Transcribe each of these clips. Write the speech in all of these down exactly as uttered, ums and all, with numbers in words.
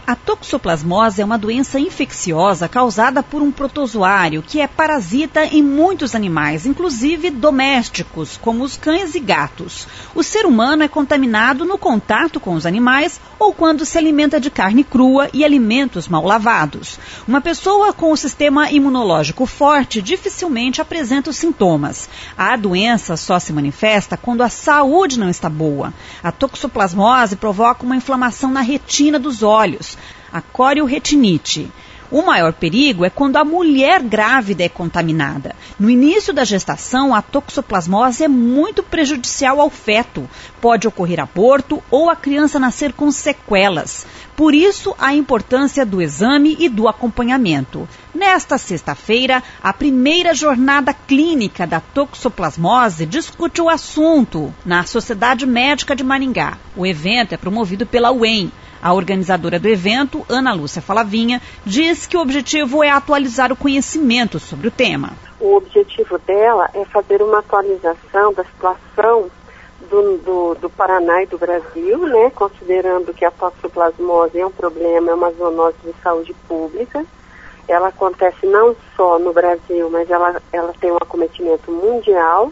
A toxoplasmose é uma doença infecciosa causada por um protozoário que é parasita em muitos animais, inclusive domésticos, como os cães e gatos. O ser humano é contaminado no contato com os animais ou quando se alimenta de carne crua e alimentos mal lavados. Uma pessoa com o sistema imunológico forte dificilmente apresenta os sintomas. A doença só se manifesta quando a saúde não está boa. A toxoplasmose provoca uma inflamação na retina dos olhos, a corioretinite. O maior perigo é quando a mulher grávida é contaminada. No início da gestação, a toxoplasmose é muito prejudicial ao feto. Pode ocorrer aborto ou a criança nascer com sequelas. Por isso, a importância do exame e do acompanhamento. Nesta sexta-feira, a primeira jornada clínica da toxoplasmose discute o assunto na Sociedade Médica de Maringá. O evento é promovido pela U E M. A organizadora do evento, Ana Lúcia Falavinha, diz que o objetivo é atualizar o conhecimento sobre o tema. O objetivo dela é fazer uma atualização da situação do, do, do Paraná e do Brasil, né, considerando que a toxoplasmose é um problema, é uma zoonose de saúde pública. Ela acontece não só no Brasil, mas ela, ela tem um acometimento mundial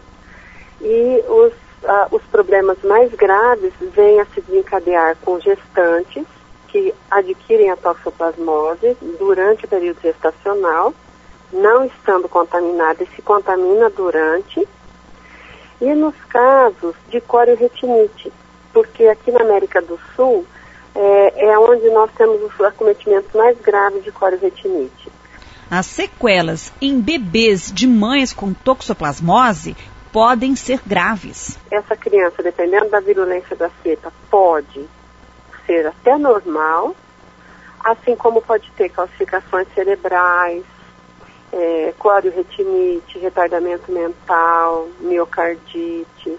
e os Uh, os problemas mais graves vêm a se desencadear com gestantes que adquirem a toxoplasmose durante o período gestacional, não estando contaminada e se contamina durante, e nos casos de corioretinite, porque aqui na América do Sul é, é onde nós temos os acometimentos mais graves de corioretinite. As sequelas em bebês de mães com toxoplasmose podem ser graves. Essa criança, dependendo da virulência da cepa, pode ser até normal, assim como pode ter calcificações cerebrais, é, corioretinite, retardamento mental, miocardite.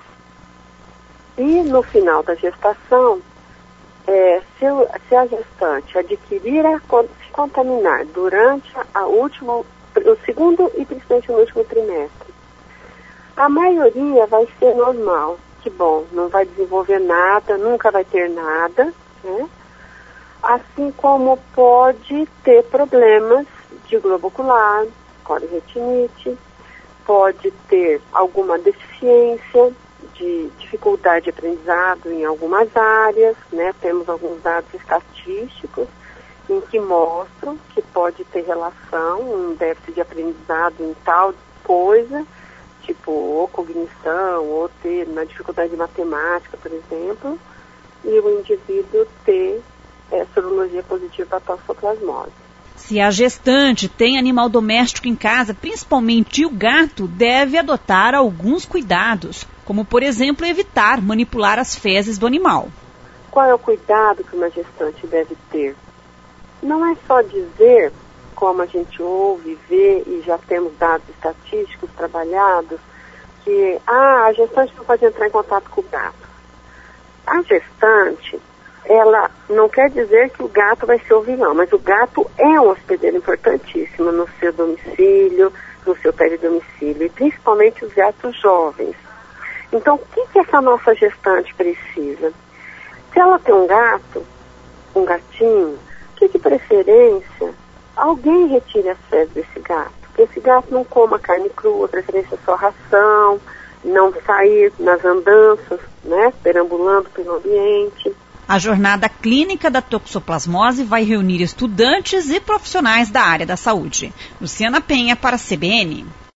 E no final da gestação, é, se, se a gestante adquirir, a, se contaminar durante a, a última, o segundo e principalmente no último trimestre, a maioria vai ser normal, que bom, não vai desenvolver nada, nunca vai ter nada, né? Assim como pode ter problemas de globo ocular, corioretinite, pode ter alguma deficiência de dificuldade de aprendizado em algumas áreas, né? Temos alguns dados estatísticos em que mostram que pode ter relação, um déficit de aprendizado em tal coisa, tipo, ou cognição, ou ter uma dificuldade de matemática, por exemplo, e o indivíduo ter é, sorologia positiva para toxoplasmose. Se a gestante tem animal doméstico em casa, principalmente o gato, deve adotar alguns cuidados, como, por exemplo, evitar manipular as fezes do animal. Qual é o cuidado que uma gestante deve ter? Não é só dizer, como a gente ouve, vê e já temos dados estatísticos trabalhados, que ah, a gestante não pode entrar em contato com o gato. A gestante, ela não quer dizer que o gato vai ser o vilão, mas o gato é um hospedeiro importantíssimo no seu domicílio, no seu peridomicílio, e principalmente os gatos jovens. Então, o que, que essa nossa gestante precisa? Se ela tem um gato, um gatinho, que de preferência alguém retire as fezes desse gato, que esse gato não coma carne crua, preferência só ração, não sair nas andanças, né, perambulando pelo ambiente. A jornada clínica da toxoplasmose vai reunir estudantes e profissionais da área da saúde. Luciana Penha para a C B N.